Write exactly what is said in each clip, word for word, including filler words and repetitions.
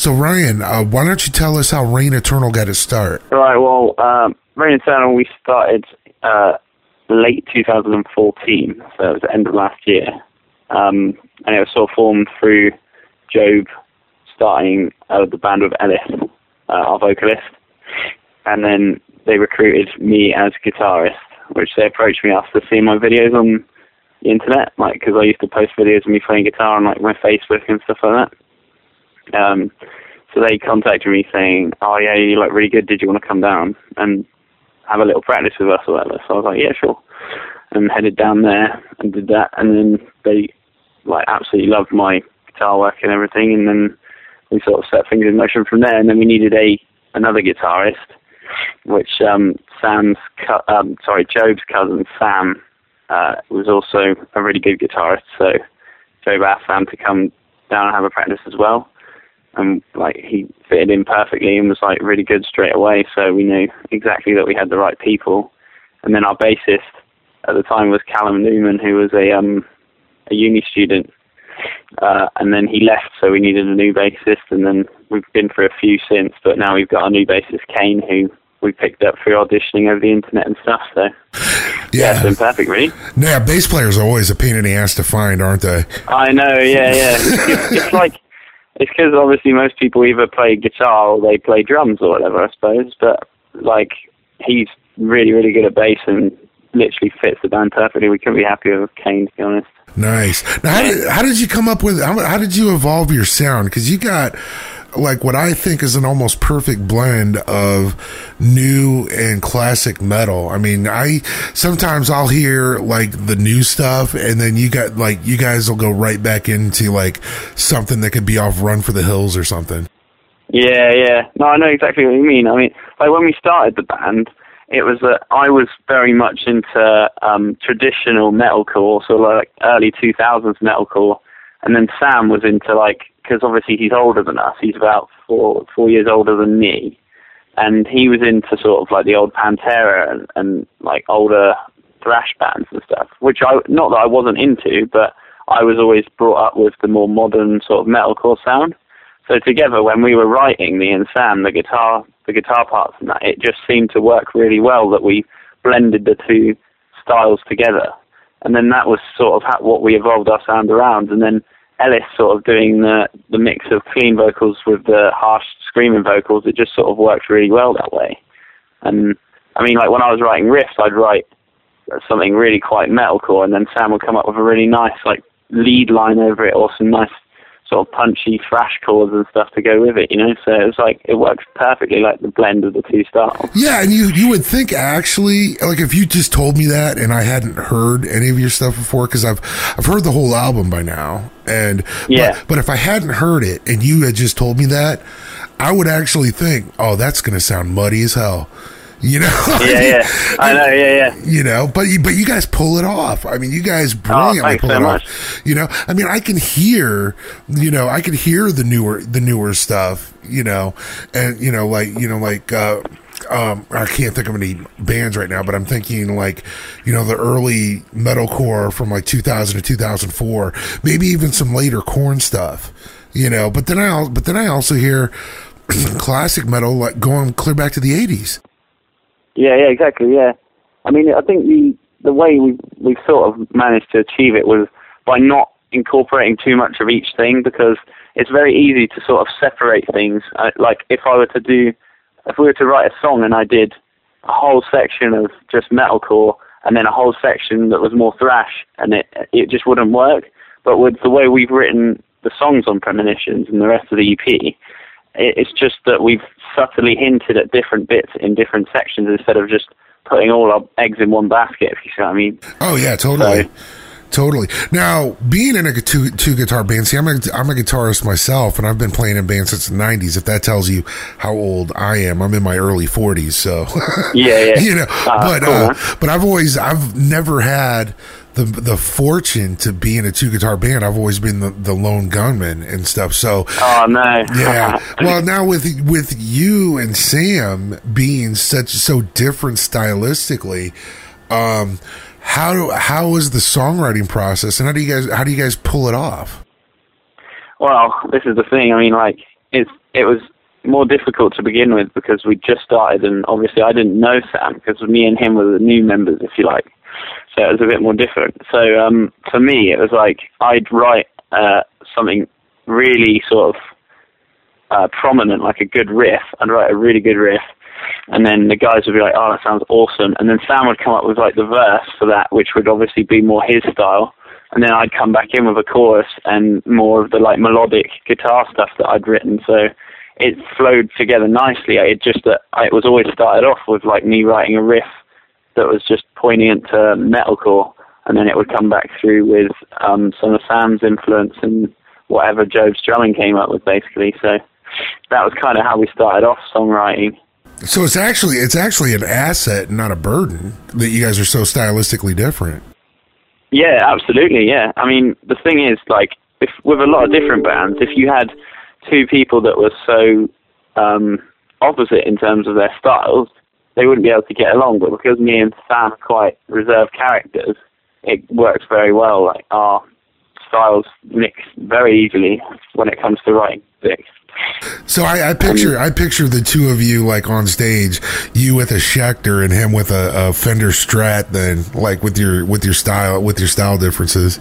So Ryan, uh, why don't you tell us how Reign Eternal got its start? Right, well, um, Reign Eternal, we started uh, late two thousand fourteen, so it was the end of last year. Um, and it was sort of formed through Job starting uh, the band with Ellis, uh, our vocalist. And then they recruited me as guitarist, which they approached me after seeing my videos on the internet, like, because I used to post videos of me playing guitar on like my Facebook and stuff like that. Um, so they contacted me saying, "Oh yeah, you look really good. Did you want to come down and have a little practice with us or whatever?" So I was like, "Yeah, sure," and headed down there and did that. And then they like absolutely loved my guitar work and everything. And then we sort of set things in motion from there. And then we needed a another guitarist, which um, Sam's cu- um, sorry, Job's cousin Sam. Uh, was also a really good guitarist, so Job asked Sam to come down and have a practice as well, and like he fitted in perfectly and was like really good straight away. So we knew exactly that we had the right people. And then our bassist at the time was Callum Newman, who was a um a uni student, uh, and then he left, so we needed a new bassist. And then we've been for a few since, but now we've got a new bassist, Kane, who we picked up through auditioning over the internet and stuff. So yeah, yeah it's been perfect, really. Yeah, bass players are always a pain in the ass to find, aren't they? I know, yeah, yeah. It's, it's like, it's because obviously most people either play guitar or they play drums or whatever, I suppose. But like, he's really, really good at bass and literally fits the band perfectly. We couldn't be happier with Kane, to be honest. Nice. Now, how did, how did you come up with? How, how did you evolve your sound? Because you got like what I think is an almost perfect blend of new and classic metal. I mean, I sometimes I'll hear like the new stuff, and then you got like you guys will go right back into like something that could be off Run for the Hills or something. Yeah, yeah. No, I know exactly what you mean. I mean, like when we started the band, it was that I was very much into um, traditional metalcore, so like early two thousands metalcore, and then Sam was into like, because obviously he's older than us, he's about four four years older than me, and he was into sort of like the old Pantera and, and like older thrash bands and stuff, which I, not that I wasn't into, but I was always brought up with the more modern sort of metalcore sound. So together, when we were writing, me and Sam, the guitar, the guitar parts and that, it just seemed to work really well that we blended the two styles together. And then that was sort of how, what we evolved our sound around. And then Ellis sort of doing the, the mix of clean vocals with the harsh screaming vocals, it just sort of worked really well that way. And I mean, like when I was writing riffs, I'd write something really quite metalcore, and then Sam would come up with a really nice like lead line over it, or some nice sort of punchy thrash chords and stuff to go with it, you know. So it was like it works perfectly, like the blend of the two styles. Yeah, and you you would think actually, like if you just told me that and I hadn't heard any of your stuff before, because I've I've heard the whole album by now, and yeah. But, but if I hadn't heard it and you had just told me that, I would actually think, oh, that's going to sound muddy as hell. You know, yeah, I mean, yeah, I know, yeah, yeah. You know, but you, but you guys pull it off. I mean, you guys brilliantly oh, pull so it much. off. You know, I mean, I can hear, you know, I can hear the newer, the newer stuff. You know, and you know, like you know, like uh, um, I can't think of any bands right now, but I'm thinking like, you know, the early metalcore from like two thousand to two thousand four, maybe even some later Korn stuff. You know, but then I, but then I also hear classic metal like going clear back to the eighties. Yeah, yeah, exactly, yeah. I mean, I think the the way we we've sort of managed to achieve it was by not incorporating too much of each thing, because it's very easy to sort of separate things. Uh, like if I were to do, if we were to write a song and I did a whole section of just metalcore and then a whole section that was more thrash, and it it just wouldn't work. But with the way we've written the songs on Premonitions and the rest of the E P, it's just that we've subtly hinted at different bits in different sections instead of just putting all our eggs in one basket, if you see what I mean. Oh, yeah, totally. So, Totally. Now, being in a two, two guitar band, see, I'm a, I'm a guitarist myself, and I've been playing in bands since the nineties. If that tells you how old I am, I'm in my early forties. So, yeah, yeah. you know, uh, but, cool, uh, huh? but I've always, I've never had the the fortune to be in a two guitar band. I've always been the, the lone gunman and stuff. So, oh no, yeah. Well, now with with you and Sam being such so different stylistically, um, how how is the songwriting process, and how do you guys how do you guys pull it off? Well, this is the thing. I mean, like it's it was more difficult to begin with because we just started, and obviously I didn't know Sam because me and him were the new members, if you like. So it was a bit more different. So um, for me, it was like I'd write uh, something really sort of uh, prominent, like a good riff. I'd write a really good riff, and then the guys would be like, "Oh, that sounds awesome." And then Sam would come up with like the verse for that, which would obviously be more his style. And then I'd come back in with a chorus and more of the like melodic guitar stuff that I'd written. So it flowed together nicely. It just that it was always started off with like me writing a riff that was just poignant to metalcore, and then it would come back through with um, some of Sam's influence and whatever Jove's drumming came up with, basically. So that was kind of how we started off songwriting. So it's actually it's actually an asset, not a burden, that you guys are so stylistically different. Yeah, absolutely. Yeah, I mean, the thing is, like, if with a lot of different bands, if you had two people that were so um, opposite in terms of their styles, they wouldn't be able to get along. But because me and Sam are quite reserved characters, it works very well. Like, our styles mix very easily when it comes to writing lyrics. So I, I picture I picture the two of you like on stage, you with a Schecter and him with a, a Fender Strat. Then, like with your with your style with your style differences.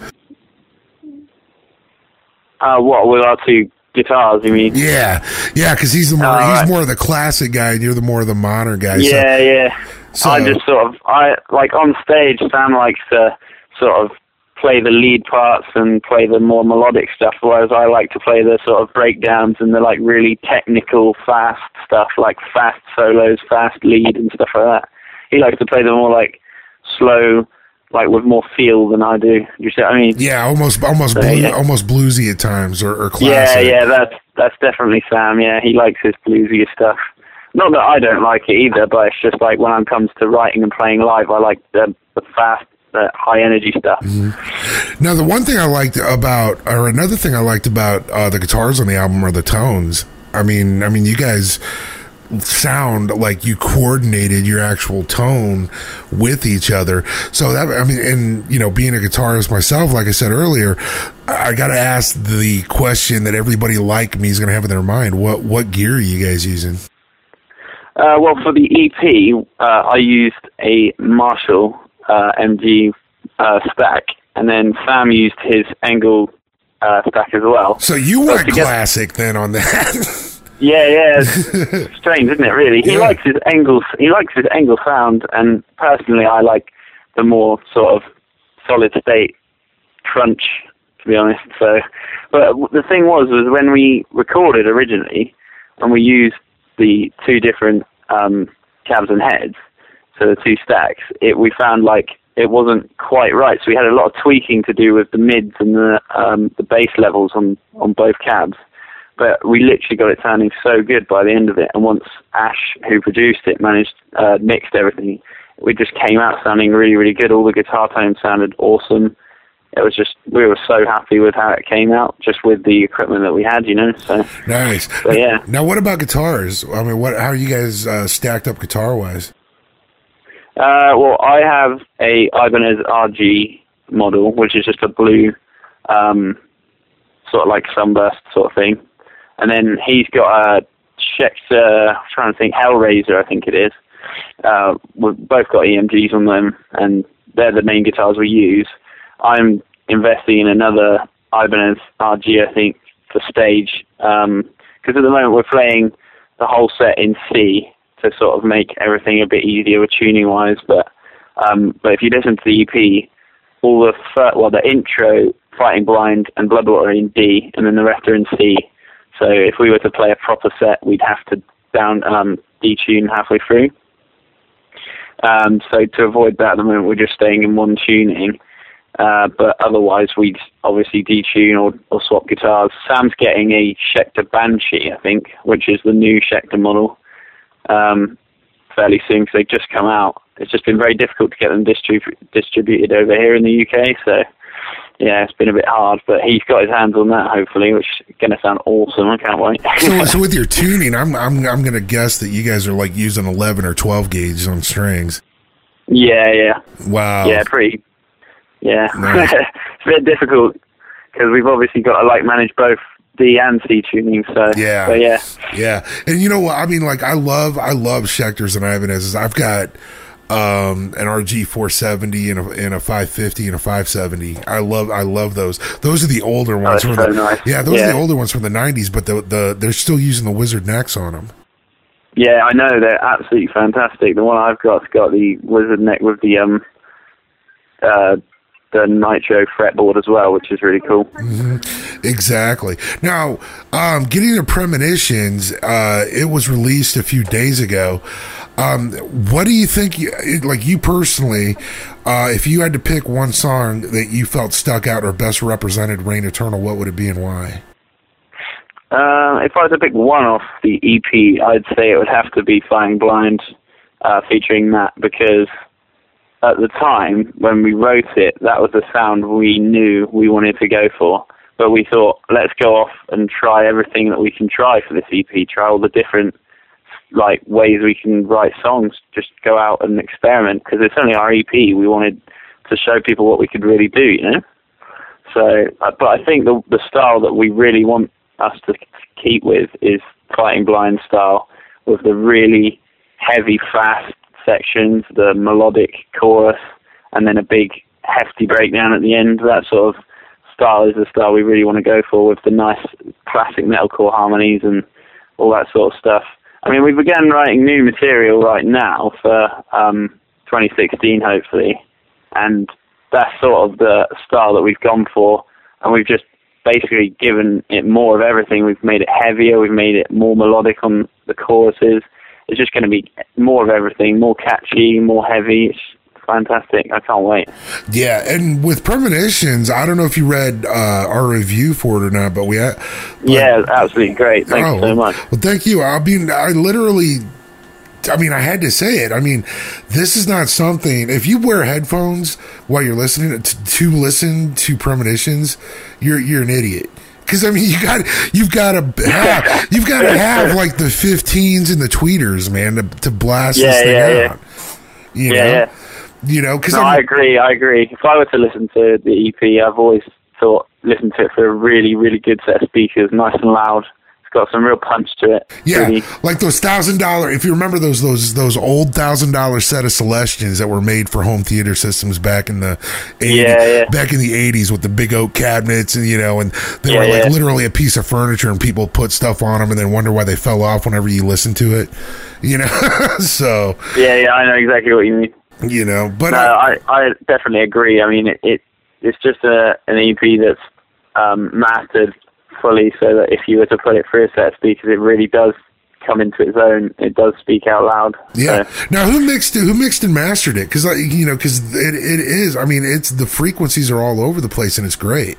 Uh, what with our two guitars? You mean? Yeah, yeah, because he's the more uh, he's more of the classic guy, and you're the more of the modern guy. Yeah, so, yeah. So, I just sort of I like on stage. Sam likes to sort of play the lead parts and play the more melodic stuff, whereas I like to play the sort of breakdowns and the like really technical, fast stuff, like fast solos, fast lead and stuff like that. He likes to play the more like slow, like with more feel than I do. You see what I mean? Yeah, almost almost so, blue, yeah. almost bluesy at times, or, or Yeah, classic. yeah, that's that's definitely Sam. Yeah, he likes his bluesy stuff. Not that I don't like it either, but it's just like when it comes to writing and playing live, I like the the fast, the high energy stuff. Mm-hmm. Now, the one thing I liked about, or another thing I liked about uh, the guitars on the album are the tones. I mean, I mean, you guys sound like you coordinated your actual tone with each other. So that, I mean, and you know, being a guitarist myself, like I said earlier, I, I got to ask the question that everybody like me is going to have in their mind: what what gear are you guys using? Uh, well, for the E P, uh, I used a Marshall uh, M G uh, stack, and then Sam used his Engel uh, stack as well. So you went get- classic then on that. Yeah, yeah, it's strange, isn't it? Really, he Yeah. likes his Engel. He likes his Engel sound, and personally, I like the more sort of solid state crunch, to be honest. So, but the thing was, was when we recorded originally, and we used the two different um, cabs and heads, so the two stacks, it we found like it wasn't quite right. So we had a lot of tweaking to do with the mids and the um, the bass levels on, on both cabs. But we literally got it sounding so good by the end of it. And once Ash, who produced it, managed uh, mixed everything, we just came out sounding really, really good. All the guitar tones sounded awesome. It was just, we were so happy with how it came out, just with the equipment that we had, you know. So Nice. So, yeah. Now, what about guitars? I mean, what? How are you guys uh, stacked up guitar wise? Uh, well, I have a Ibanez R G model, which is just a blue, um, sort of like sunburst sort of thing. And then he's got a Schecter, I'm trying to think, Hellraiser, I think it is. Uh, we've both got E M Gs on them, and they're the main guitars we use. I'm investing in another Ibanez R G, I think, for stage, because um, at the moment we're playing the whole set in C to sort of make everything a bit easier with tuning-wise. But um, but if you listen to the E P, all the fir- well, the intro, Fighting Blind, and Bloodwater are in D, and then the rest are in C. So if we were to play a proper set, we'd have to down um, detune halfway through. Um, so to avoid that at the moment, we're just staying in one tuning. Uh, but otherwise, we'd obviously detune or, or swap guitars. Sam's getting a Schecter Banshee, I think, which is the new Schecter model, um, fairly soon because they've just come out. It's just been very difficult to get them distrib- distributed over here in the U K. So, yeah, it's been a bit hard. But he's got his hands on that, hopefully, which is going to sound awesome. I can't wait. so, so with your tuning, I'm I'm I'm going to guess that you guys are like using eleven or twelve gauge on strings. Yeah, yeah. Wow. Yeah, pretty. Yeah. Nice. It's a bit difficult because we've obviously got to like manage both D and C tuning. So yeah, so yeah, yeah. And you know what? I mean, like I love I love Schecters and Ibanez's. I've got um an R G four seventy and a, and a five fifty and a five seventy. I love I love those. Those are the older ones. Oh, from so the, nice. Yeah, those yeah. are the older ones from the nineties. But the the they're still using the Wizard necks on them. Yeah, I know, they're absolutely fantastic. The one I've got's got the Wizard neck with the um uh the Nitro fretboard as well, which is really cool. Mm-hmm. Exactly. Now, um, getting to Premonitions, uh, it was released a few days ago. Um, what do you think? You, like you personally, uh, if you had to pick one song that you felt stuck out or best represented Reign Eternal, what would it be and why? Uh, if I was to pick one off the E P, I'd say it would have to be Flying Blind, uh, featuring Matt, because at the time when we wrote it, that was the sound we knew we wanted to go for. But we thought, let's go off and try everything that we can try for this E P, try all the different like ways we can write songs, just go out and experiment, because it's only our E P. We wanted to show people what we could really do, you know? So, uh, but I think the the style that we really want us to keep with is Fighting Blind style, with the really heavy, fast sections, the melodic chorus, and then a big, hefty breakdown at the end. That sort of style is the style we really want to go for, with the nice classic metalcore harmonies and all that sort of stuff. I mean, we began writing new material right now for um, twenty sixteen, hopefully, and that's sort of the style that we've gone for, and we've just basically given it more of everything. We've made it heavier, we've made it more melodic on the choruses. It's just going to be more of everything, more catchy, more heavy. It's fantastic. I can't wait. Yeah, and with Premonitions, I don't know if you read uh, our review for it or not, but we had... But, yeah, absolutely great. Thank oh, you so much. Well, thank you. I mean, I literally... I mean, I had to say it. I mean, this is not something... If you wear headphones while you're listening to, to listen to Premonitions, you're you're an idiot. Because I mean, you got you've got to have you've got to have like the fifteens and the tweeters, man, to, to blast yeah, this thing yeah, out. Yeah, You yeah. know? yeah. You know, because no, I agree. I agree. If I were to listen to the E P, I've always thought listen to it for a really, really good set of speakers, nice and loud. Got some real punch to it. Yeah, really. Like those thousand dollar. If you remember those those those old thousand dollar set of Celestions that were made for home theater systems back in the eighties, yeah, yeah. back in the eighties with the big oak cabinets, and you know, and they yeah, were like yeah. literally a piece of furniture, and people put stuff on them and then wonder why they fell off whenever you listen to it. You know, so yeah, yeah, I know exactly what you mean. You know, but no, I, I, I definitely agree. I mean, it, it it's just a an E P that's um, mastered fully, so that if you were to put it through a set of speakers, it really does come into its own. It does speak out loud. Yeah. So. Now, who mixed it? Who mixed and mastered it? Because you know, because it it is. I mean, it's the frequencies are all over the place, and it's great.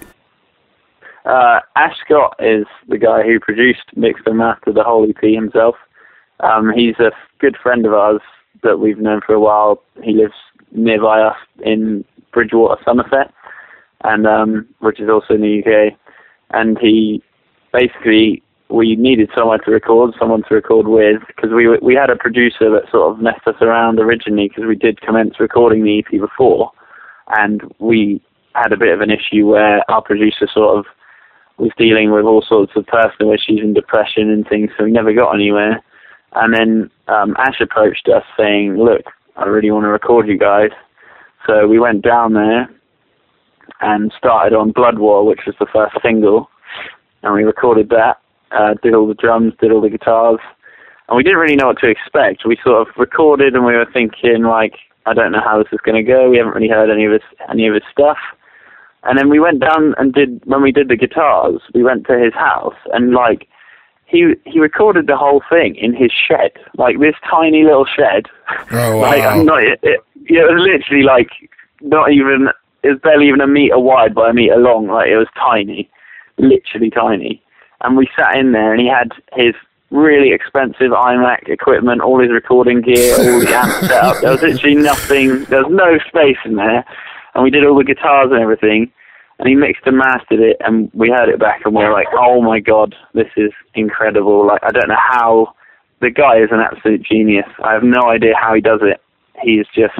Uh, Ash Scott is the guy who produced, mixed and mastered the whole E P himself. Um, he's a good friend of ours that we've known for a while. He lives nearby us in Bridgewater, Somerset, and um, which is also in the U K. And he basically, we needed someone to record, someone to record with, because we we had a producer that sort of messed us around originally, because we did commence recording the E P before, and we had a bit of an issue where our producer sort of was dealing with all sorts of personal issues and depression and things, so we never got anywhere. And then um, Ash approached us saying, look, I really want to record you guys. So we went down there and started on Blood War, which was the first single, and we recorded that, uh, did all the drums, did all the guitars, and we didn't really know what to expect. We sort of recorded and we were thinking, like, I don't know how this is going to go, we haven't really heard any of his, any of his stuff. And then we went down and did, when we did the guitars, we went to his house, and like, he he recorded the whole thing in his shed, like this tiny little shed. Oh, wow. Like, I'm not, it, it, it was literally like, not even, it was barely even a meter wide by a meter long. Like, it was tiny, literally tiny. And we sat in there, and he had his really expensive iMac equipment, all his recording gear, all the amps set up. There was literally nothing. There was no space in there. And we did all the guitars and everything. And he mixed and mastered it, and we heard it back, and we were like, "Oh my god, this is incredible!" Like, I don't know how. The guy is an absolute genius. I have no idea how he does it. He's just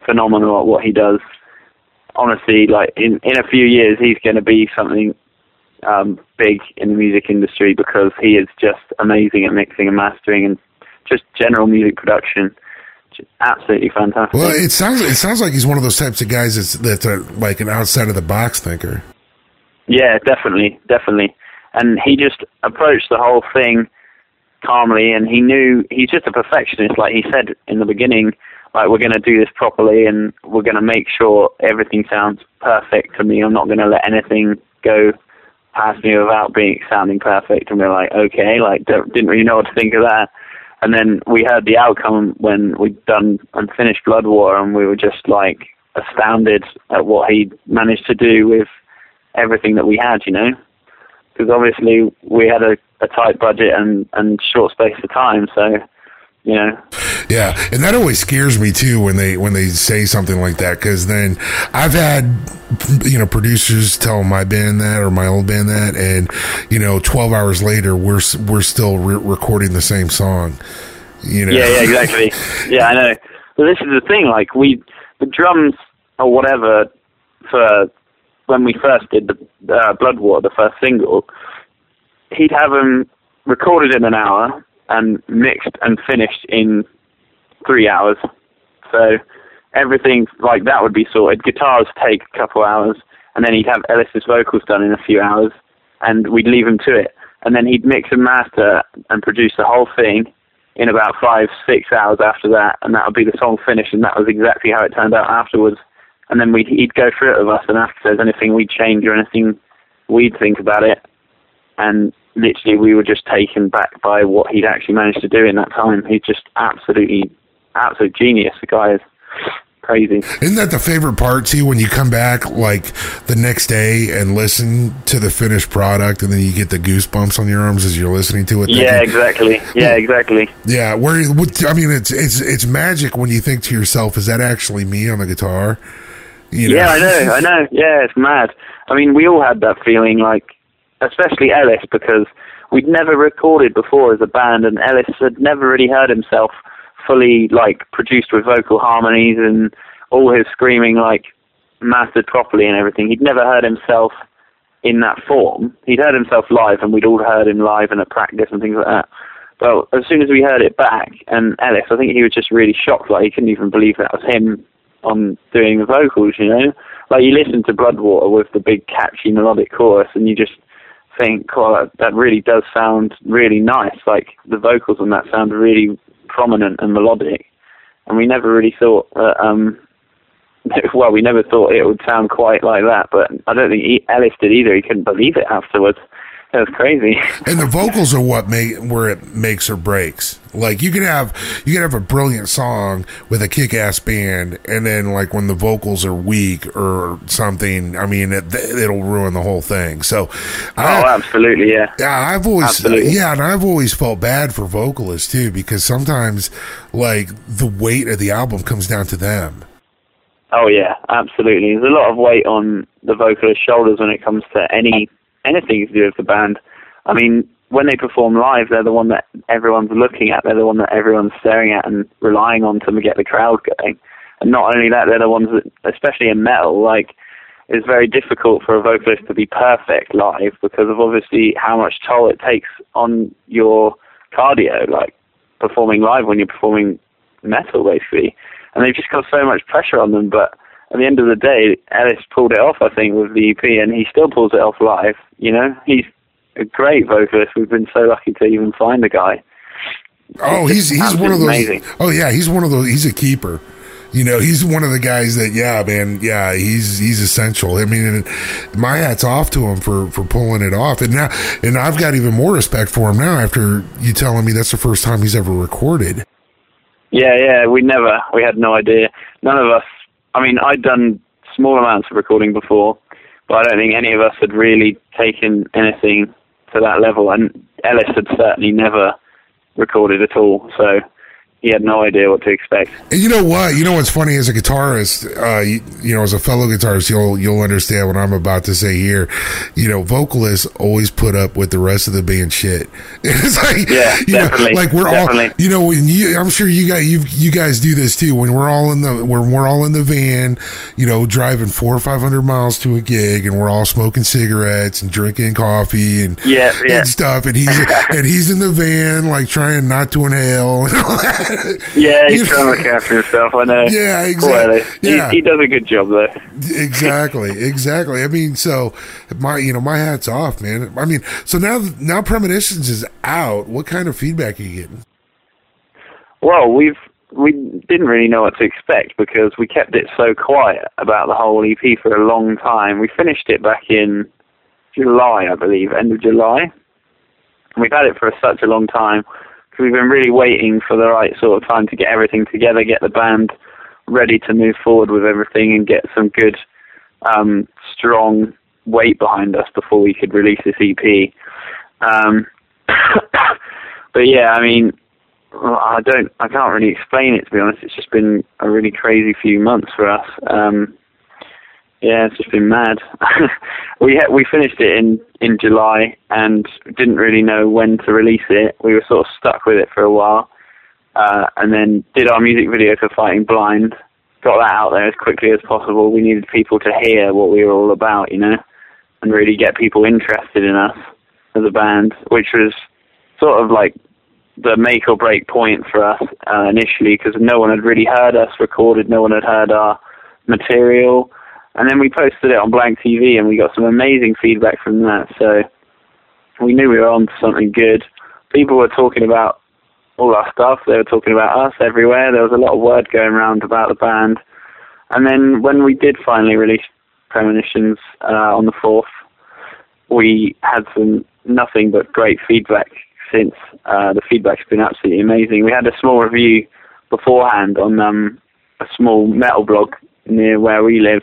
phenomenal at what he does. Honestly, like in, in a few years, he's going to be something um, big in the music industry because he is just amazing at mixing and mastering and just general music production. Just absolutely fantastic. Well, it sounds it sounds like he's one of those types of guys that's that's a, like an outside of the box thinker. Yeah, definitely, definitely. And he just approached the whole thing calmly, and he knew he's just a perfectionist. Like he said in the beginning, like, we're going to do this properly, and we're going to make sure everything sounds perfect to me. I'm not going to let anything go past me without being sounding perfect. And we're like, okay, like, don't, didn't really know what to think of that. And then we heard the outcome when we'd done and finished Blood War, and we were just like astounded at what he managed to do with everything that we had, you know, because obviously we had a, a tight budget and, and short space of time, so, you know. Yeah, and that always scares me too when they when they say something like that, because then I've had, you know, producers tell my band that or my old band that, and you know, twelve hours later we're we're still re- recording the same song. You know. Yeah, yeah, exactly. Yeah, I know. But this is the thing, like we the drums or whatever for when we first did the uh, Blood War, the first single, he'd have them recorded in an hour and mixed and finished in three hours. So everything like that would be sorted. Guitars take a couple hours, and then he'd have Ellis's vocals done in a few hours, and we'd leave him to it. And then he'd mix and master and produce the whole thing in about five, six hours after that, and that would be the song finished, and that was exactly how it turned out afterwards. And then we'd, he'd go through it with us and ask if there's anything we'd change or anything we'd think about it. And literally we were just taken back by what he'd actually managed to do in that time. He's just absolutely, absolute genius. The guy is crazy. Isn't that the favorite part too, when you come back like the next day and listen to the finished product, and then you get the goosebumps on your arms as you're listening to it? Yeah, exactly. Yeah, exactly. Yeah, where I mean, it's it's it's magic when you think to yourself, is that actually me on the guitar? You know? Yeah, I know, I know. Yeah, it's mad. I mean, we all had that feeling, like, especially Ellis, because we'd never recorded before as a band, and Ellis had never really heard himself fully, like, produced with vocal harmonies and all his screaming, like, mastered properly and everything. He'd never heard himself in that form. He'd heard himself live, and we'd all heard him live and at practice and things like that. But as soon as we heard it back, and Ellis, I think he was just really shocked, like, he couldn't even believe that was him on doing the vocals, you know? Like, you listen to Bloodwater with the big catchy melodic chorus, and you just think, well, that, that really does sound really nice. Like, the vocals on that sound really prominent and melodic. And we never really thought that, um, well, we never thought it would sound quite like that, but I don't think he, Ellis did either. He couldn't believe it afterwards. It was crazy. And the vocals are what make where it makes or breaks. Like, you can have you can have a brilliant song with a kick-ass band, and then like when the vocals are weak or something, I mean, it, it'll ruin the whole thing. So, oh, I, absolutely, yeah. Yeah, I've always absolutely. yeah, and I've always felt bad for vocalists too, because sometimes like the weight of the album comes down to them. Oh yeah, absolutely. There's a lot of weight on the vocalist's shoulders when it comes to any. anything to do with the band. I mean, when they perform live, they're the one that everyone's looking at. They're the one that everyone's staring at and relying on to get the crowd going. And not only that, they're the ones that, especially in metal, like, it's very difficult for a vocalist to be perfect live because of obviously how much toll it takes on your cardio, like performing live when you're performing metal, basically. And they've just got so much pressure on them, but at the end of the day, Ellis pulled it off, I think, with the E P, and he still pulls it off live, you know? He's a great vocalist. We've been so lucky to even find the guy. Oh, he's he's one of those. Amazing. Oh, yeah, he's one of those. He's a keeper. You know, he's one of the guys that, yeah, man, yeah, he's he's essential. I mean, my hat's off to him for, for pulling it off. And now, and I've got even more respect for him now after you telling me that's the first time he's ever recorded. Yeah, yeah, we never, we had no idea. None of us, I mean, I'd done small amounts of recording before, but I don't think any of us had really taken anything to that level. And Ellis had certainly never recorded at all. So he had no idea what to expect. And you know what? You know what's funny as a guitarist, uh, you, you know, as a fellow guitarist, you'll you'll understand what I'm about to say here. You know, vocalists always put up with the rest of the band shit. It's like, yeah, you definitely, know, like we're definitely. all, you know, when you, I'm sure you guys, you you guys do this too. When we're all in the, when we're all in the van, you know, driving four or five hundred miles to a gig, and we're all smoking cigarettes and drinking coffee and yeah, yeah. and stuff, and he's and he's in the van like trying not to inhale and all that. Yeah, he's trying to look after himself, I know. Yeah, exactly. Yeah. He, he does a good job, though. Exactly, exactly. I mean, so, my, you know, my hat's off, man. I mean, so now, now Premonitions is out. What kind of feedback are you getting? Well, we've, we didn't really know what to expect because we kept it so quiet about the whole E P for a long time. We finished it back in July, I believe, end of July. And we've had it for such a long time. We've been really waiting for the right sort of time to get everything together, get the band ready to move forward with everything and get some good, um, strong weight behind us before we could release this E P. Um, but yeah, I mean, I don't, I can't really explain it, to be honest. It's just been a really crazy few months for us. Um, yeah, it's just been mad. we had, we finished it in, in July and didn't really know when to release it. We were sort of stuck with it for a while, uh, and then did our music video for Fighting Blind. Got that out there as quickly as possible. We needed people to hear what we were all about, you know, and really get people interested in us as a band, which was sort of like the make or break point for us uh, initially, because no one had really heard us recorded, no one had heard our material. And then we posted it on Blank T V, and we got some amazing feedback from that. So we knew we were on to something good. People were talking about all our stuff. They were talking about us everywhere. There was a lot of word going around about the band. And then when we did finally release Premonitions uh, on the fourth, we had some nothing but great feedback since. Uh, the feedback's been absolutely amazing. We had a small review beforehand on um, a small metal blog near where we live.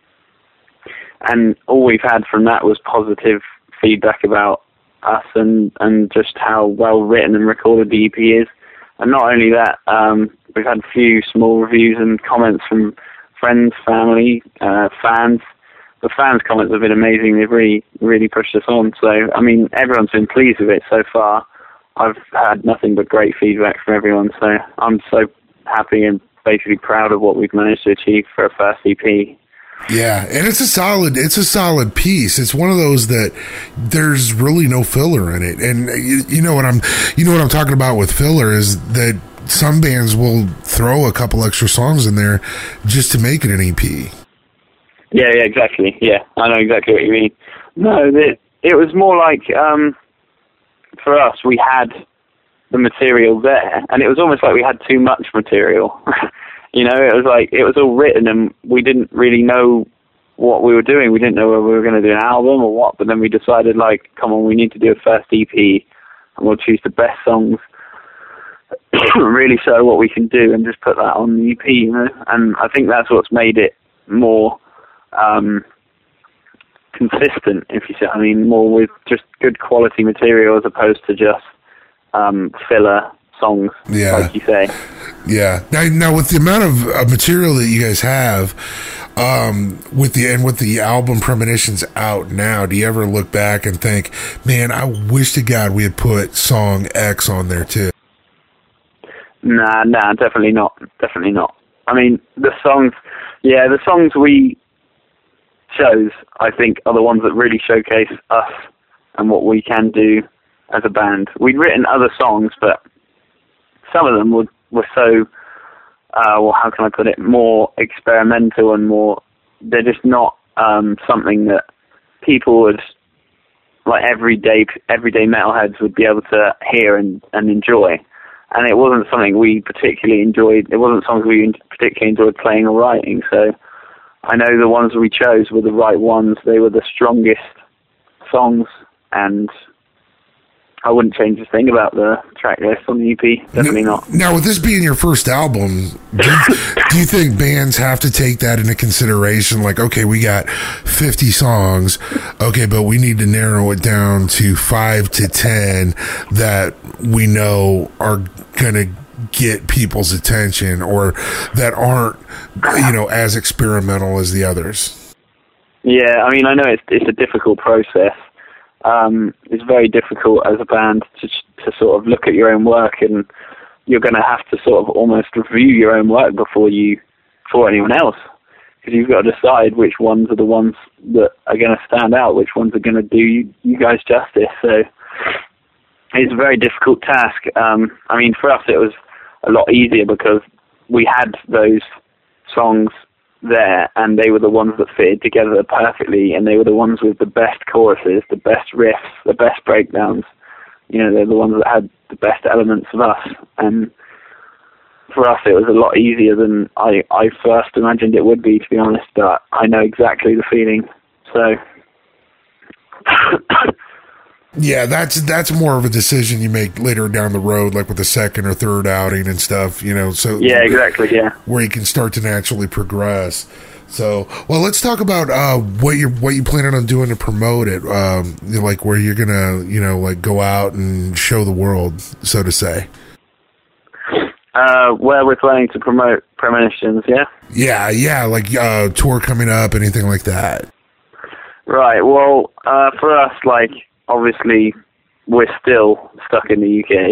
And all we've had from that was positive feedback about us and, and just how well written and recorded the E P is. And not only that, um, we've had a few small reviews and comments from friends, family, uh, fans. The fans' comments have been amazing. They've really, really pushed us on. So, I mean, everyone's been pleased with it so far. I've had nothing but great feedback from everyone. So I'm so happy and basically proud of what we've managed to achieve for a first E P. Yeah, and it's a solid, it's a solid piece. It's one of those that there's really no filler in it. And you, you know what I'm, you know what I'm talking about with filler is that some bands will throw a couple extra songs in there just to make it an E P. Yeah, yeah, exactly. Yeah, I know exactly what you mean. No, it, it was more like, um, for us, we had the material there, and it was almost like we had too much material. You know, it was like, it was all written and we didn't really know what we were doing. We didn't know whether we were going to do an album or what, but then we decided, like, come on, we need to do a first E P and we'll choose the best songs, really show what we can do and just put that on the E P, you know? And I think that's what's made it more um, consistent, if you see what I mean, more with just good quality material as opposed to just um, filler songs, yeah. like you say. Yeah. Now, now with the amount of uh, material that you guys have, um, with the and with the album Premonitions out now, do you ever look back and think, man, I wish to God we had put song X on there too? Nah, nah, definitely not. Definitely not. I mean, the songs, yeah, the songs we chose, I think, are the ones that really showcase us and what we can do as a band. We'd written other songs, but some of them were, were so, uh, well, how can I put it, more experimental and more, they're just not um, something that people would, like everyday everyday metalheads would be able to hear and, and enjoy. And it wasn't something we particularly enjoyed, it wasn't songs we particularly enjoyed playing or writing, so I know the ones we chose were the right ones, they were the strongest songs, and I wouldn't change a thing about the track list on the E P. Definitely now, not. Now, with this being your first album, do you, do you think bands have to take that into consideration? Like, okay, we got fifty songs, okay, but we need to narrow it down to five to ten that we know are going to get people's attention, or that aren't, you know, as experimental as the others? Yeah, I mean, I know it's it's a difficult process. Um, it's very difficult as a band to to sort of look at your own work, and you're going to have to sort of almost review your own work before you, before anyone else, because you've got to decide which ones are the ones that are going to stand out, which ones are going to do you, you guys justice. So it's a very difficult task. Um, I mean, for us, it was a lot easier because we had those songs there, and they were the ones that fitted together perfectly, and they were the ones with the best choruses, the best riffs, the best breakdowns. You know, they're the ones that had the best elements of us, and for us it was a lot easier than I, I first imagined it would be, to be honest, but I know exactly the feeling, so... Yeah, that's that's more of a decision you make later down the road, like with the second or third outing and stuff, you know. So yeah, exactly, yeah. Where you can start to naturally progress. So, well, let's talk about uh, what you're what you planning on doing to promote it. Um, you know, like where you're gonna, you know, like go out and show the world, so to say. Uh, where we're planning to promote Premonitions, yeah. Yeah, yeah, like uh, tour coming up, anything like that. Right. Well, uh, for us, like. Obviously, we're still stuck in the U K.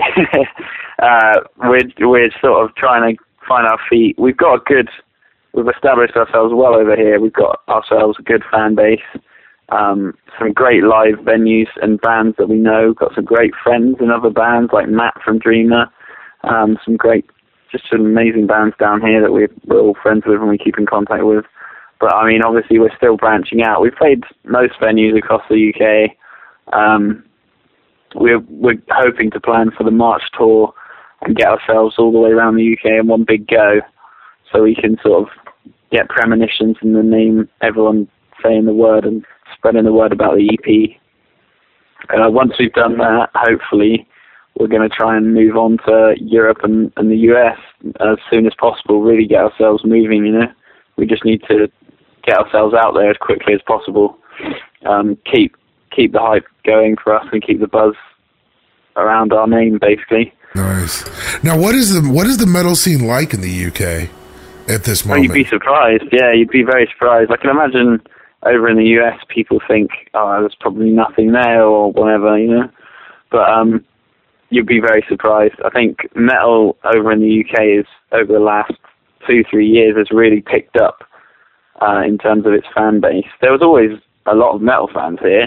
uh, we're we're sort of trying to find our feet. We've got a good, we've established ourselves well over here. We've got ourselves a good fan base, um, some great live venues and bands that we know. We've got some great friends in other bands like Matt from Dreamer. Um, some great, just some amazing bands down here that we're, we're all friends with and we keep in contact with. But I mean, obviously, we're still branching out. We've played most venues across the U K. Um, we're we're hoping to plan for the March tour and get ourselves all the way around the U K in one big go, so we can sort of get Premonitions in the name, everyone saying the word and spreading the word about the E P. Uh, once we've done that, hopefully, we're going to try and move on to Europe and, and the U S as soon as possible, really get ourselves moving, you know. We just need to get ourselves out there as quickly as possible, um, keep keep the hype going for us and keep the buzz around our name, basically. Nice. Now, what is the what is the metal scene like in the U K at this moment? Well, you'd be surprised. Yeah, you'd be very surprised. I can imagine over in the U S, people think, oh, there's probably nothing there or whatever, you know. But um, you'd be very surprised. I think metal over in the U K is, over the last two, three years, has really picked up uh, in terms of its fan base. There was always a lot of metal fans here.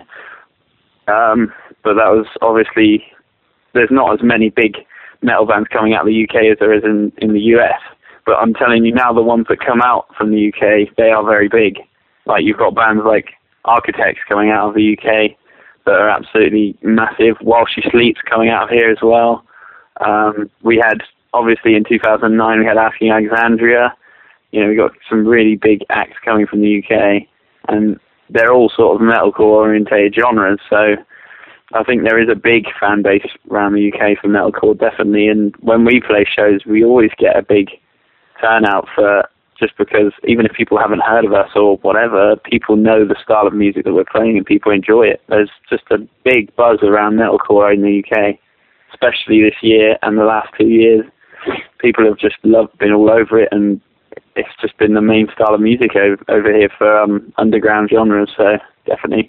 Um, but that was obviously, there's not as many big metal bands coming out of the U K as there is in, in the U S. But I'm telling you now, the ones that come out from the U K, they are very big. Like, you've got bands like Architects coming out of the U K that are absolutely massive. While She Sleeps coming out of here as well. Um, we had, obviously in two thousand nine, we had Asking Alexandria. You know, we got some really big acts coming from the U K. And they're all sort of metalcore-orientated genres, so I think there is a big fan base around the U K for metalcore, definitely, and when we play shows, we always get a big turnout for, just because even if people haven't heard of us or whatever, people know the style of music that we're playing and people enjoy it. There's just a big buzz around metalcore in the U K, especially this year and the last two years. People have just loved, been all over it, and it's just been the main style of music over, over here for um, underground genres, so definitely.